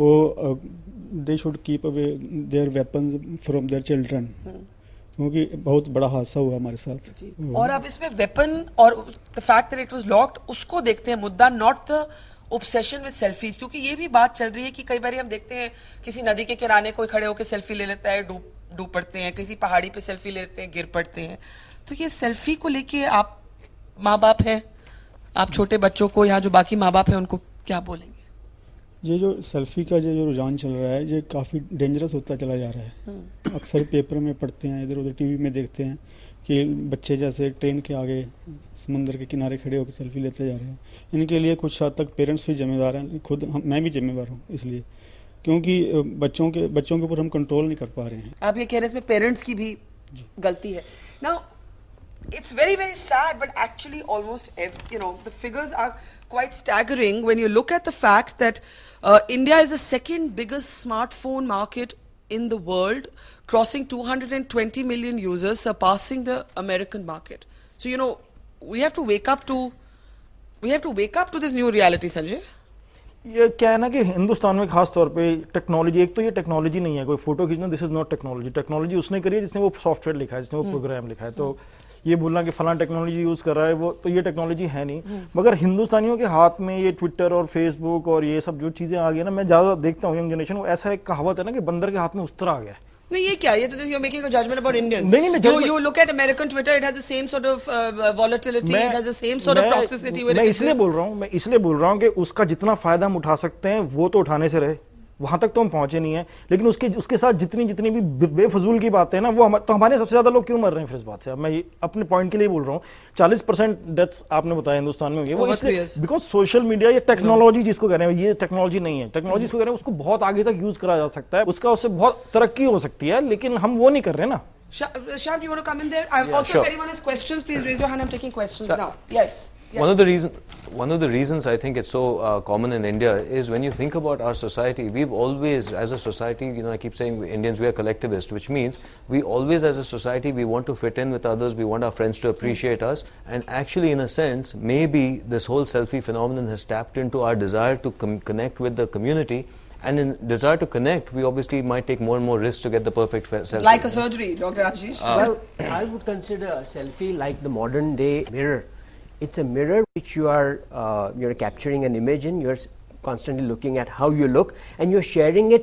वो they should keep away their weapons from their children, क्योंकि बहुत बड़ा हादसा हुआ हमारे साथ. और अब इसमें वेपन और the fact that it was locked, उसको देखते हैं मुद्दा, not the obsession with selfies. क्योंकि ये भी बात चल रही है कि कई बार हम देखते हैं किसी नदी के किनारे कोई खड़े होकर सेल्फी ले लेता है, डूब डूब पड़ते हैं, किसी पहाड़ी पे सेल्फी ले लेते हैं, गिर पड़ते हैं. तो ये सेल्फी को लेके आप माँ बाप हैं, आप छोटे बच्चों को, यहाँ जो बाकी माँ बाप हैं, उनको क्या बोलेंगे? ये जो सेल्फी का जो रुझान चल रहा है, ये काफ़ी डेंजरस होता चला जा रहा है. अक्सर पेपर में पढ़ते हैं, इधर उधर टीवी में देखते हैं कि बच्चे जैसे ट्रेन के आगे समंदर के किनारे खड़े होकर सेल्फी लेते जा रहे हैं. इनके लिए कुछ हद तक पेरेंट्स भी जिम्मेदार हैं, खुद हम, मैं भी जिम्मेदार हूँ इसलिए, क्योंकि बच्चों के बच्चों के ऊपर हम कंट्रोल नहीं कर पा रहे हैं. आप ये कह रहे हैं इसमें पेरेंट्स की भी गलती है. Now it's very very sad, but actually almost every, you know, the figures are quite staggering when you look at the fact that uh, India is the second biggest smartphone market in the world, crossing two hundred twenty million users, surpassing the American market. So, you know, we have to wake up to we have to wake up to this new reality, Sanjay. ये क्या है ना कि हिंदुस्तान में खास तौर पे technology, एक तो ये टेक्नोलॉजी नहीं है, कोई फोटो खींचना, this is not technology. Technology उसने करी है जिसने वो सॉफ्टवेयर लिखा है, जिसने वो प्रोग्राम लिखा है. तो ये बोलना कि फलां टेक्नोलॉजी यूज कर रहा है वो, तो ये टेक्नोलॉजी है नहीं. मगर हिंदुस्तानियों के हाथ में ये ट्विटर और फेसबुक और ये सब जो चीजें आ गई ना, मैं ज्यादा देखता हूँ यंग जनरेशन, वो ऐसा एक कहावत है ना कि बंदर के हाथ में उस्तरा आ गया. नहीं, ये क्या, ये तो you're making a judgment about Indians. नहीं, नहीं, you, you look at American Twitter, it has the same sort of uh, volatility, it has the same sort of toxicity. मैं इसलिए बोल रहा हूँ मैं इसलिए बोल रहा हूँ कि उसका जितना फायदा हम उठा सकते हैं वो तो उठाने से रहे, वहां तक तो हम पहुंचे नहीं है. लेकिन उसके उसके साथ जितनी जितनी भी बेफजूल की बातें हैं ना, वो हम, तो हमारे सबसे ज्यादा लोग क्यों मर रहे हैं फिर इस बात से. अब मैं अपने पॉइंट के लिए बोल रहा हूँ, चालीस परसेंट डेथ्स आपने बताया हिंदुस्तान में हुई है, वो इसलिए बिकॉज सोशल मीडिया, ये टेक्नोलॉजी जिसको कह रहे हैं, ये टेक्नोलॉजी नहीं है. टेक्नोलॉजी जिसको कह रहे हैं उसको बहुत आगे तक यूज करा जा सकता है, उसका उससे बहुत तरक्की हो सकती है, लेकिन हम वो नहीं कर रहे ना. Shyam, do you want to come in there? I'm yeah, also, sure. if anyone has questions, please raise your hand. I'm taking questions now. Yes. Yes. One of the reason, one of the reasons I think it's so uh, common in India is when you think about our society, we've always, as a society, you know, I keep saying Indians, we are collectivist, which means we always, as a society, we want to fit in with others, we want our friends to appreciate us, and actually, in a sense, maybe this whole selfie phenomenon has tapped into our desire to com connect with the community. And in desire to connect, we obviously might take more and more risks to get the perfect selfie. Like a surgery, Doctor Ashish. Uh, well, I would consider a selfie like the modern day mirror. It's a mirror which you are uh, you're capturing an image in. You're constantly looking at how you look, and you're sharing it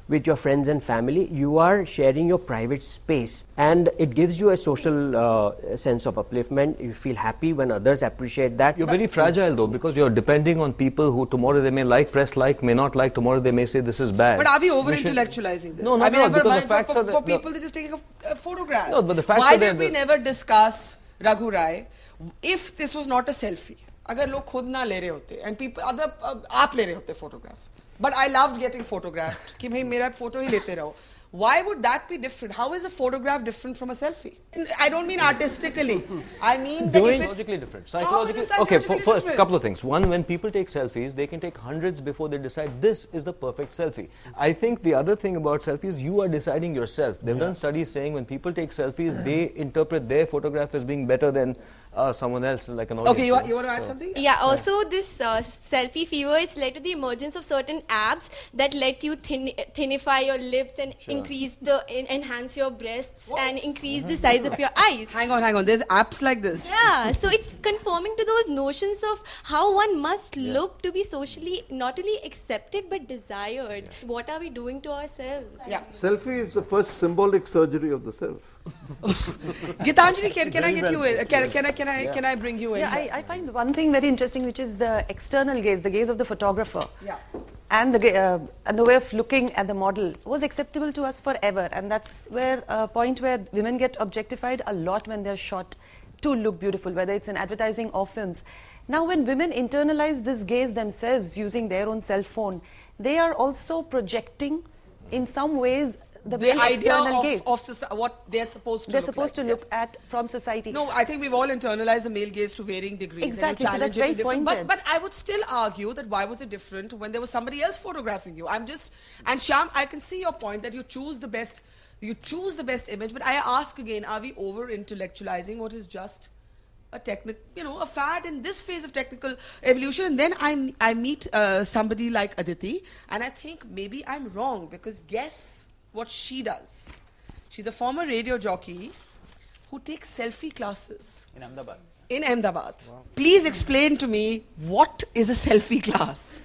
with your friends and family, you are sharing your private space, and it gives you a social uh, sense of upliftment. You feel happy when others appreciate that. You're very fragile though, because you're depending on people who tomorrow they may like, press like, may not like, tomorrow they may say this is bad. But are we over-intellectualizing this? No, not I mean, at all, never because mind the facts for, are for, the- for no. people they're just taking a, a photograph. No, but the facts Why are there, did we the- never discuss, Raghu Rai, if this was not a selfie? अगर लोग खुद ना ले रहे होते and people other uh, आप ले रहे होते photograph. But I loved getting photographed. कि भाई मेरा photo ही लेते रहो. Why would that be different? How is a photograph different from a selfie? And I don't mean artistically. I mean that if it's Psychologically different. How is Psychologically, it okay, for, psychologically for a different? couple of things. One, when people take selfies, they can take hundreds before they decide this is the perfect selfie. I think the other thing about selfies, you are deciding yourself. They've done studies saying when people take selfies, they interpret their photograph as being better than uh, someone else, like an audience. Okay, you, wa- know. you want to add So- something? Yeah, also this uh, selfie fever, it's led to the emergence of certain apps that let you thin thinify your lips and increase the, en- enhance your breasts and increase the size of your eyes. Hang on, hang on. There's apps like this. Yeah, so it's conforming to those notions of how one must look to be socially not only accepted but desired. What are we doing to ourselves? Yeah. Selfie is the first symbolic surgery of the self. Gitanjali, can, can I get you in? Can, can, I, can, I, can I bring you in? Yeah, I, I find one thing very interesting, which is the external gaze, the gaze of the photographer. Yeah. And the, ga- uh, and the way of looking at the model was acceptable to us forever. And that's where a point where women get objectified a lot when they're shot to look beautiful, whether it's in advertising or films. Now, when women internalize this gaze themselves using their own cell phone, they are also projecting, in some ways, the, The male idea external of, gaze. of soci- what they're supposed to They're look supposed like. to look at from society. No, I think we've all internalized the male gaze to varying degrees. and you Exactly, so challenge that's it very in different- But, pointed. but I would still argue that why was it different when there was somebody else photographing you? I'm just, and Shyam, I can see your point that you choose the best, you choose the best image, but I ask again, are we over-intellectualizing what is just a technical, you know, a fad in this phase of technical evolution? And then I, I meet uh, somebody like Aditi, and I think maybe I'm wrong, because guess what she does. She's a former radio jockey who takes selfie classes In Ahmedabad. in Ahmedabad. Please explain to me, what is a selfie class?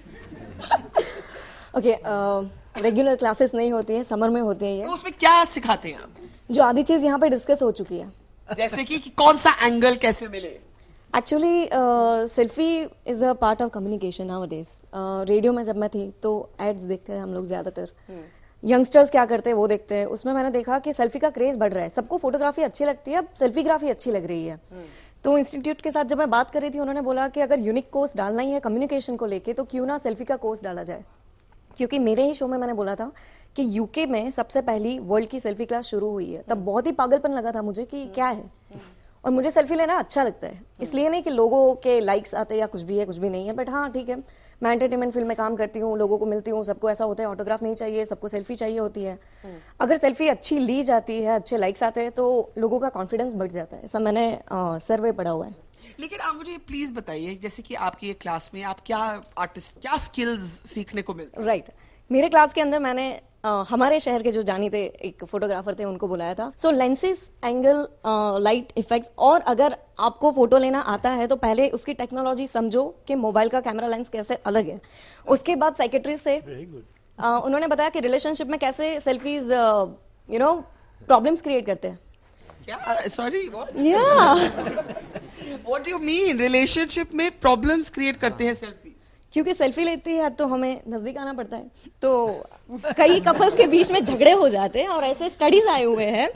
Okay regular classes नहीं होती हैं, summer में होती हैं तो ये, उसमें क्या सिखाते हैं आप? जो आधी चीज़ यहाँ पे डिस्कस हो चुकी है. जैसे कि, कि कौन सा एंगल कैसे मिले? Actually selfie is a part of communication nowadays. Radio में जब मैं थी तो एड्स देखते हैं हम लोग ज्यादातर. यंगस्टर्स क्या करते हैं वो देखते हैं. उसमें मैंने देखा कि सेल्फी का क्रेज बढ़ रहा है. सबको फोटोग्राफी अच्छी लगती है, अब सेल्फीग्राफी अच्छी लग रही है. तो इंस्टीट्यूट के साथ जब मैं बात कर रही थी, उन्होंने बोला कि अगर यूनिक कोर्स डालना ही है कम्युनिकेशन को लेके, तो क्यों ना सेल्फी का कोर्स डाला जाए. क्योंकि मेरे ही शो में मैंने बोला था कि यूके में सबसे पहली वर्ल्ड की सेल्फी क्लास शुरू हुई है. तब बहुत ही पागलपन लगा था मुझे कि क्या है. और मुझे सेल्फी लेना अच्छा लगता है, इसलिए नहीं कि लोगों के लाइक्स आते या कुछ भी है, कुछ भी नहीं है. बट हाँ ठीक है, मैं एंटरटेनमेंट फील्ड में काम करती हूँ, लोगों को मिलती हूँ, सबको ऐसा होता है ऑटोग्राफ नहीं चाहिए, सबको सेल्फी चाहिए होती है. अगर सेल्फी अच्छी ली जाती है, अच्छे लाइक्स आते हैं, तो लोगों का कॉन्फिडेंस बढ़ जाता है. ऐसा मैंने सर्वे पढ़ा हुआ है. लेकिन आप मुझे प्लीज बताइए, जैसे कि आपकी एक क्लास में आप क्या आर्टिस्ट, क्या स्किल्स सीखने को मिलते हैं? Right right. मेरे क्लास के अंदर मैंने uh, हमारे शहर के जो जानीते एक फोटोग्राफर थे उनको बुलाया था. So lenses, angle, light effects, और अगर आपको फोटो लेना आता है तो पहले उसकी टेक्नोलॉजी समझो कि मोबाइल का कैमरा लेंस कैसे अलग है. उसके बाद साइकेट्रिस्ट थे, uh, उन्होंने बताया कि रिलेशनशिप में कैसे selfies you know problems create करते हैं. क्या? सॉरी, या what do you mean relationship में प्रॉब्लम्स क्रिएट करते हैं सेल्फी? क्योंकि सेल्फी लेती है तो हमें नजदीक आना पड़ता है, तो कई कपल्स के बीच में झगड़े हो जाते हैं, और ऐसे स्टडीज आए हुए हैं.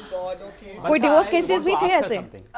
कोई डिवोर्स केसेस भी थे ऐसे.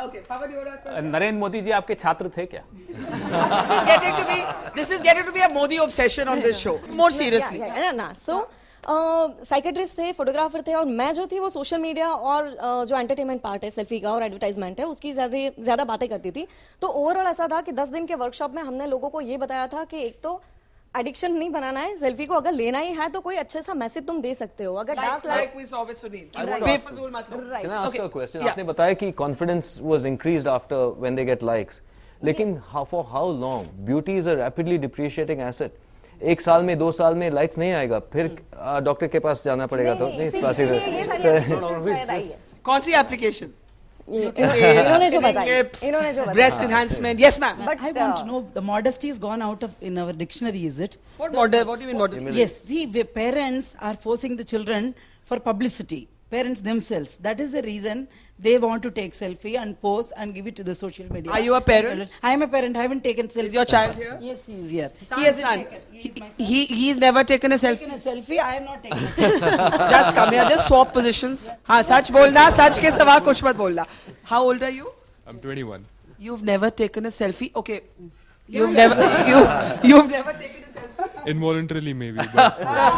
नरेंद्र मोदी जी आपके छात्र थे क्या? This is getting to be this is getting to be a Modi obsession on this show. More seriously. Yeah, yeah, ना सो साइकेट्रिस्ट थे, फोटोग्राफर थे, और मैं जो थी वो सोशल मीडिया और uh, जो एंटरटेनमेंट पार्ट है सेल्फी का और एडवर्टाइजमेंट है उसकी ज्यादा ज्यादा बातें करती थी. तो ओवरऑल ऐसा था कि दस दिन के वर्कशॉप में हमने लोगों को ये बताया था कि एक तो एडिक्शन नहीं बनाना है सेल्फी को, अगर लेना ही है तो कोई अच्छे सा मैसेज तुम दे सकते हो. अगर dark Like we saw with Sunil. I want to बेफजूल मतलब. Right. Can I ask Okay. you a question? Yeah. आपने बताया कि confidence was increased after when they get likes. लेकिन how, for how long? Beauty is a rapidly depreciating asset. एक साल में, दो साल में लाइक्स नहीं आएगा, फिर डॉक्टर के पास जाना पड़ेगा. तो नहीं, इसीलिए ये सारी applications शायद आई है. कौन सी एप्लीकेशन? इन्होंने जो बताया, इन्होंने जो बताया. Breast enhancement. Yes, ma'am. But I want to know, the modesty has gone out of in our dictionary, is it? What model? What do you mean modesty? Yes, see, the parents are forcing the children for publicity. Parents themselves. That is the reason they want to take selfie and pose and give it to the social media. Are you a parent? I am a parent. I haven't taken selfie. Is your child here? Yes, he is here. Son, he hasn't son. taken. He is my son. He he's never taken a selfie. Taken a selfie. I am not taking a selfie. Just come here. Just swap positions. हाँ सच बोलना सच के सिवा कुछ मत बोलना. How old are you? I'm twenty-one. You've never taken a selfie. Okay. You've never you you've never taken a selfie. Involuntarily, maybe. But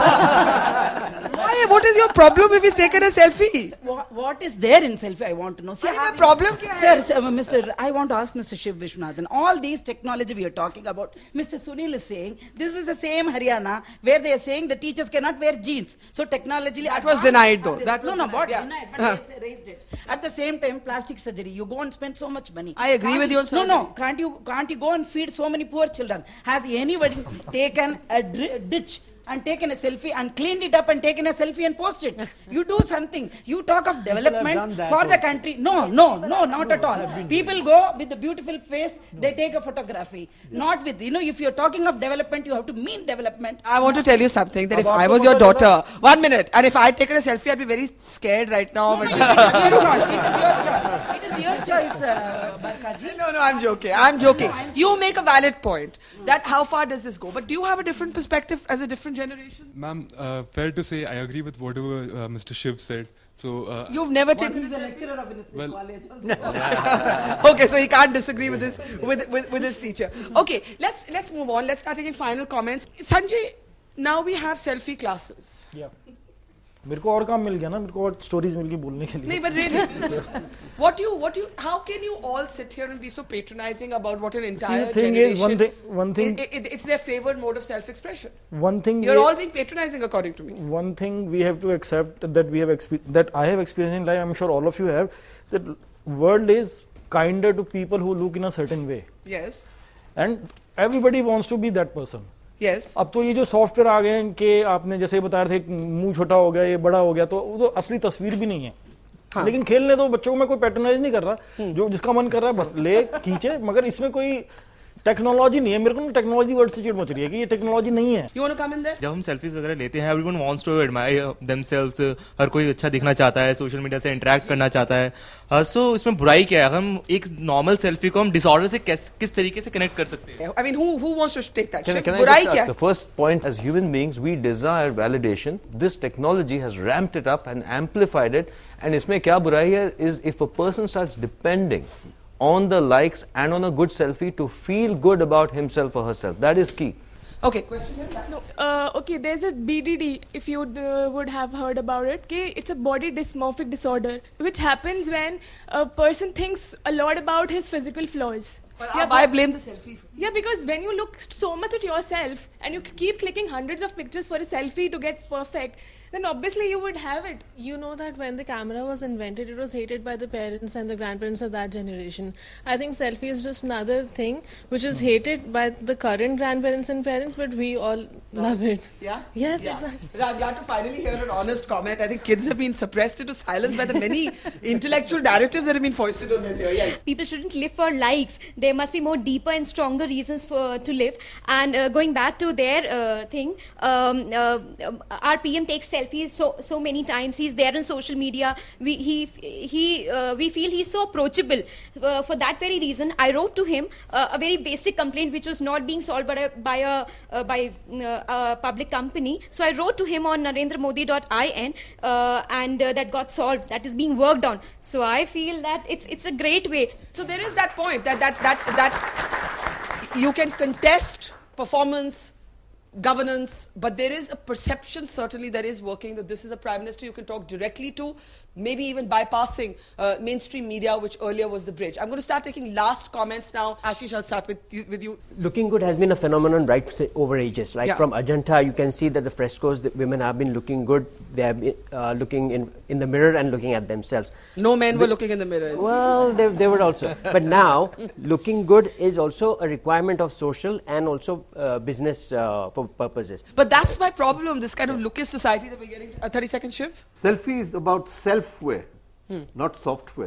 Why? What is your problem if he's taken a selfie? So, what, what is there in selfie? I want to know. See, my problem kya Sir, hai? sir, uh, Mister I want to ask Mister Shiv Vishwanathan. All these technology we are talking about, Mister Sunil is saying this is the same Haryana where they are saying the teachers cannot wear jeans. So technology That was denied though. That no, was no, denied, what yeah. denied? But Uh. they raised it. At the same time, plastic surgery. You go and spend so much money. I agree Can't with you on No, no. surgery. Can't you? Can't you go and feed so many poor children? Has anybody taken a dri- ditch and taken a selfie and cleaned it up and taken a selfie and posted it? You do something. You talk of development done that for the also. country. No, no, no, not at all. People go with the beautiful face, they take a photography. Not with, you know, if you're talking of development, you have to mean development. I want to tell you something that if Ab I aapko was your pata daughter, chala- one minute, and if I had taken a selfie, I'd be very scared right now. but It is your choice. It is your choice. It is your choice, uh, Barkaji. No, no, I'm joking. I'm joking. You make a valid point that how far does this go? But do you have a different perspective as a different generation? ma'am, uh, fair to say, I agree with whatever uh, Mister Shiv said. So uh, You've never What, taken he's a a selfie? lecturer of Innocence Well- College. Okay, so he can't disagree with his with, with with his teacher. Okay, let's let's move on. Let's start taking final comments. Sanjay, now we have selfie classes. Yeah. मेरे को और काम मिल गया ना मेरे को और stories मिल गई बोलने के लिए No, but really, what do you, what do you, how can you all sit here and be so patronizing about what an entire the thing generation? is, one thing- one thing- it, it, it's their favored mode of self-expression. one thing You're we- all being patronizing, according to me. one thing we have to accept that we have expe- that I have experienced in life, I'm sure all of you have, that world is kinder to people who look in a certain way, Yes, and everybody wants to be that person. yes. अब तो ये जो software आ गए हैं कि आपने जैसे बता रहे थे मुंह छोटा हो गया ये बड़ा हो गया तो वो तो असली तस्वीर भी नहीं है हाँ। लेकिन खेलने तो बच्चों को मैं कोई पैटर्नाइज नहीं कर रहा जो जिसका मन कर रहा है बस ले खींचे मगर इसमें कोई टेक्नोलॉजी नहीं है मेरे को टेक्नोलॉजी वर्ड से चिड़ मच रही है कि ये टेक्नोलॉजी नहीं है You want to come in there? जब हम सेल्फीज वगैरह लेते हैं everyone wants to admire themselves हर कोई अच्छा दिखना चाहता है सोशल मीडिया से इंटरेक्ट करना चाहता है सो uh, so, इसमें बुराई क्या है हम एक नॉर्मल सेल्फी को हम डिसऑर्डर से किस किस तरीके से कनेक्ट कर सकते हैं I mean, who who wants to take that? Can, I- Shiv, can I बुराई just क्या ask, the first point, as human beings, we desire validation. This technology has ramped it up and amplified it. And इसमें क्या बुराई है is if a person starts depending on the likes and on a good selfie to feel good about himself or herself. That is key. Okay, question here? No, uh, okay, there's a B D D, if you uh, would have heard about it. Okay, it's a body dysmorphic disorder, which happens when a person thinks a lot about his physical flaws. But Yeah, I but- blame the selfie. Yeah, because when you look so much at yourself and you keep clicking hundreds of pictures for a selfie to get perfect, then obviously you would have it. You know that when the camera was invented, it was hated by the parents and the grandparents of that generation. I think selfie is just another thing which is hated by the current grandparents and parents, but we all love it. Yeah? Yes, Yeah. exactly. I'm glad to finally hear an honest comment. I think kids have been suppressed into silence by the many intellectual narratives that have been foisted on them here. Yes. People shouldn't live for likes. There must be more deeper and stronger reasons for to live. And uh, going back to their uh, thing, um, uh, um, our P M takes selfies so so many times. He's there on social media. We he he uh, we feel he's so approachable. Uh, for that very reason, I wrote to him uh, a very basic complaint which was not being solved by a by a uh, by uh, a public company. So I wrote to him on narendra modi dot in, uh, and uh, that got solved. That is being worked on. So I feel that it's it's a great way. So there is that point that that that that you can contest performance, governance, but there is a perception certainly that is working that this is a prime minister you can talk directly to, maybe even bypassing uh, mainstream media, which earlier was the bridge. I'm going to start taking last comments now. Ashish, I'll start with you. With you. Looking good has been a phenomenon right say, over ages. Like Yeah. from Ajanta, you can see that the frescoes, the women have been looking good. They have been uh, looking in, in the mirror and looking at themselves. No men were The- looking in the mirror. is it? Well, they, they were also. But now, looking good is also a requirement of social and also uh, business uh, for purposes. But that's my problem, this kind of lookist society that we're getting. A thirty second Shiv? Selfie is about self-wear, not software.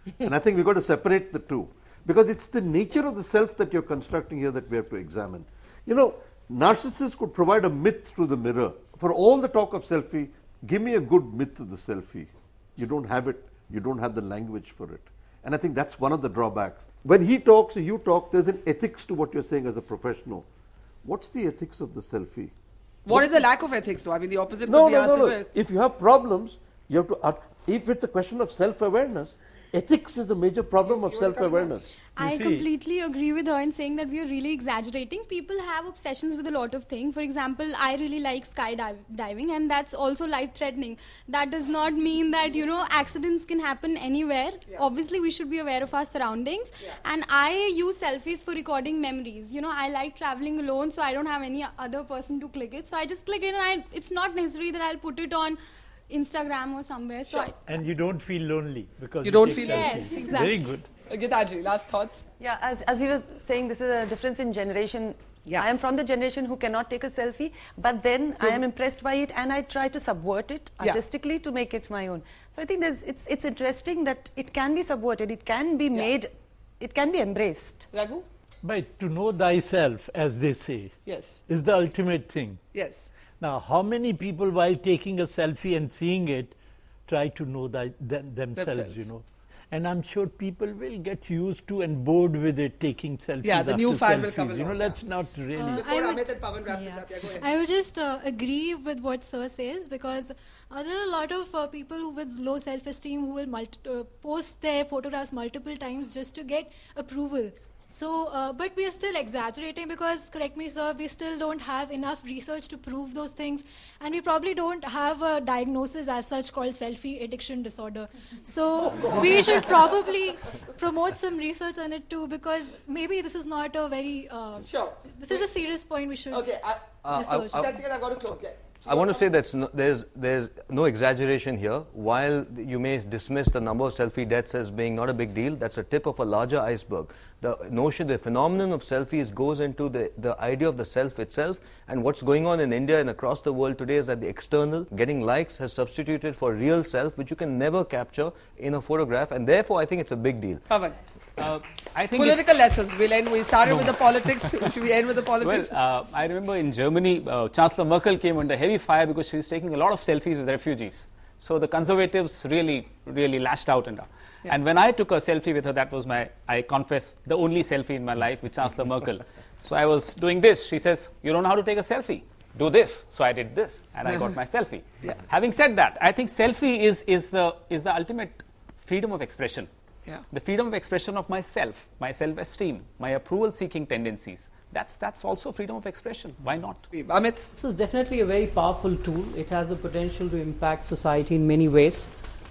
And I think we've got to separate the two, because it's the nature of the self that you're constructing here that we have to examine. You know, narcissists could provide a myth through the mirror. For all the talk of selfie, give me a good myth of the selfie. You don't have it. You don't have the language for it. And I think that's one of the drawbacks. When he talks or you talk, there's an ethics to what you're saying as a professional. What's the ethics of the selfie? What, what is the lack of ethics, though? I mean, the opposite no, could be no, asked. No, no. If you have problems, you have to, uh, if it's a question of self-awareness, ethics is the major problem of self-awareness. I completely agree with her in saying that we are really exaggerating. People have obsessions with a lot of things. For example, I really like skydiving, and that's also life-threatening. That does not mean that, you know, accidents can happen anywhere. Yeah. Obviously, we should be aware of our surroundings. Yeah. And I use selfies for recording memories. You know, I like traveling alone, so I don't have any other person to click it. So I just click it, and I, it's not necessary that I'll put it on Instagram or somewhere. So sure. I, and you don't feel lonely because you don't feel lonely. Yes, exactly. Very good. Gitaji, last thoughts? Yeah, as, as we were saying, this is a difference in generation. Yeah. I am from the generation who cannot take a selfie, but then I am impressed by it and I try to subvert it artistically yeah. to make it my own. So I think there's, it's, it's interesting that it can be subverted, it can be made, yeah. it can be embraced. Raghu? But to know thyself, as they say, yes. is the ultimate thing. Yes. Now, how many people, while taking a selfie and seeing it, try to know that them, themselves, themselves, you know? And I'm sure people will get used to and bored with it, taking selfies. Yeah, the new fad will come along. You know, let's not really. Uh, Before I Amit and Pawan wrap this up, yeah, go ahead. I would just uh, agree with what Sir says, because uh, there are a lot of uh, people who with low self-esteem who will multi uh, post their photographs multiple times just to get approval. So, uh, but we are still exaggerating because, correct me sir, we still don't have enough research to prove those things, and we probably don't have a diagnosis as such called selfie addiction disorder. So we should probably promote some research on it too, because maybe this is not a very, uh, sure. this is a serious point we should okay, I, uh, research. I, I, I've got to close, yeah. I want to say that no, there's, there's no exaggeration here. While you may dismiss the number of selfie deaths as being not a big deal, that's a tip of a larger iceberg. The notion, the phenomenon of selfies goes into the, the idea of the self itself, and what's going on in India and across the world today is that the external, getting likes, has substituted for real self, which you can never capture in a photograph, and therefore I think it's a big deal. Pawan. Uh, I think political lessons. We'll end. We started no. with the politics. Should we end with the politics? Well, uh, I remember in Germany, uh, Chancellor Merkel came under heavy fire because she was taking a lot of selfies with refugees. So the conservatives really, really lashed out at her. Yeah. And when I took a selfie with her, that was my, I confess, the only selfie in my life with Chancellor Merkel. So I was doing this. She says, "You don't know how to take a selfie. Do this." So I did this, and I got my selfie. Yeah. Having said that, I think selfie is is the is the ultimate freedom of expression. Yeah. The freedom of expression of myself, my self-esteem, my approval-seeking tendencies. That's that's also freedom of expression. Why not? Amit? This is definitely a very powerful tool. It has the potential to impact society in many ways.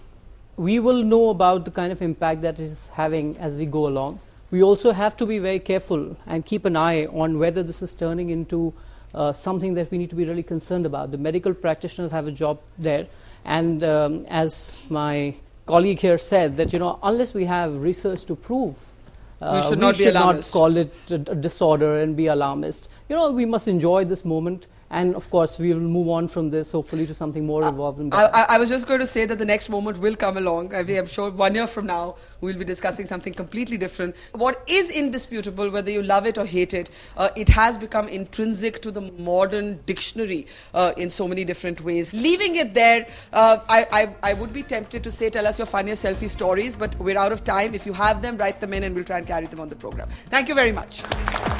We will know about the kind of impact that it is having as we go along. We also have to be very careful and keep an eye on whether this is turning into uh, something that we need to be really concerned about. The medical practitioners have a job there, and um, as my colleague here said, that you know, unless we have research to prove, uh, we should, we not, should be not call it a, a disorder and be alarmist. You know, we must enjoy this moment. And of course, we will move on from this, hopefully, to something more evolved. And I, I, I was just going to say that the next moment will come along. I mean, I'm sure one year from now, we'll be discussing something completely different. What is indisputable, whether you love it or hate it, uh, it has become intrinsic to the modern dictionary uh, in so many different ways. Leaving it there, uh, I, I, I would be tempted to say, tell us your funniest selfie stories, but we're out of time. If you have them, write them in and we'll try and carry them on the program. Thank you very much.